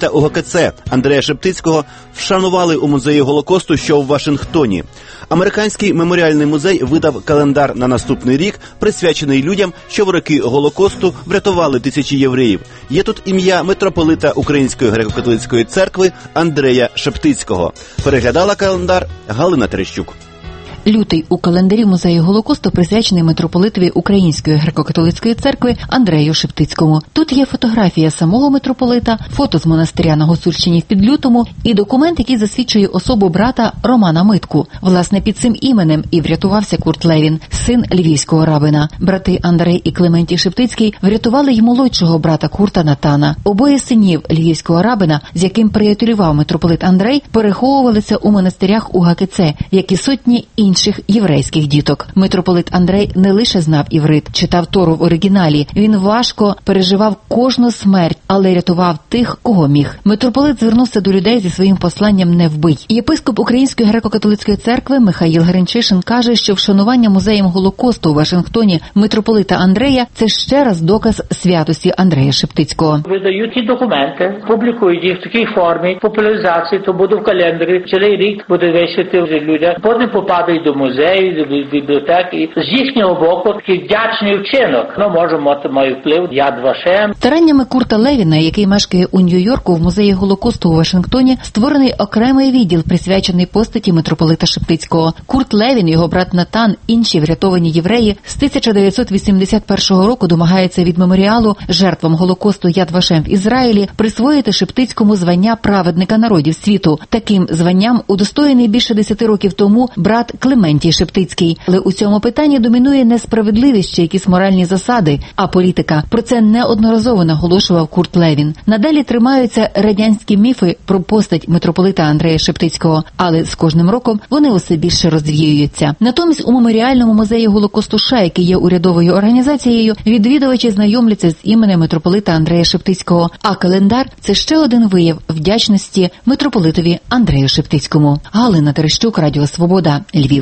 митрополита УГКЦ Андрея Шептицького вшанували у музеї Голокосту, що в Вашингтоні. Американський меморіальний музей видав календар на наступний рік, присвячений людям, що в роки Голокосту врятували тисячі євреїв. Є тут ім'я митрополита Української греко-католицької церкви Андрея Шептицького. Переглядала календар Галина Терещук. Лютий у календарі музею Голокосту присвячений митрополитові Української греко-католицької церкви Андрею Шептицькому. Тут є фотографія самого митрополита, фото з монастиря на Гуцульщині в Підлютому і документ, який засвідчує особу брата Романа Митку. Власне, під цим іменем і врятувався Курт Левін, син львівського рабина. Брати Андрей і Клементій Шептицький врятували й молодшого брата Курта Натана. Обоє синів львівського рабина, з яким приятелював митрополит Андрей, переховувалися у монастирях УГКЦ, як і сотні інших єврейських діток. Митрополит Андрей не лише знав іврит, читав Тору в оригіналі. Він важко переживав кожну смерть, але рятував тих, кого міг. Митрополит звернувся до людей зі своїм посланням «Не вбий». Єпископ Української греко-католицької церкви Михаїл Гринчишин каже, що вшанування музеєм Голокосту у Вашингтоні митрополита Андрея – це ще раз доказ святості Андрея Шептицького. Видають ті документи, публікують їх в такій формі, популяризації, то буде в календарі, цілий рік буде висвіти вже людям. Потім попадають до музею, до бібліотеки. З їхнього боку такий вдячний вчинок. Може мати вплив Яд Вашем. Стараннями Курта Левіна, який мешкає у Нью-Йорку, в музеї Голокосту у Вашингтоні створений окремий відділ, присвячений постаті митрополита Шептицького. Курт Левін, його брат Натан, інші врятовані євреї з 1981 року домагаються від меморіалу жертвам Голокосту Яд Вашем в Ізраїлі присвоїти Шептицькому звання праведника народів світу. Таким званням удостоєний більше 10 років тому брат Клементій Шептицький. Але у цьому питанні домінує не справедливість чи якісь моральні засади, а політика. Про це неодноразово наголошував Курт Левін. Надалі тримаються радянські міфи про постать митрополита Андрея Шептицького, але з кожним роком вони усе більше розвіюються. Натомість у меморіальному музеї Голокосту США, який є урядовою організацією, відвідувачі знайомляться з іменем митрополита Андрея Шептицького, а календар – це ще один вияв вдячності митрополитові Андрею Шептицькому. Галина Терещук, Радіо Свобода, Львів.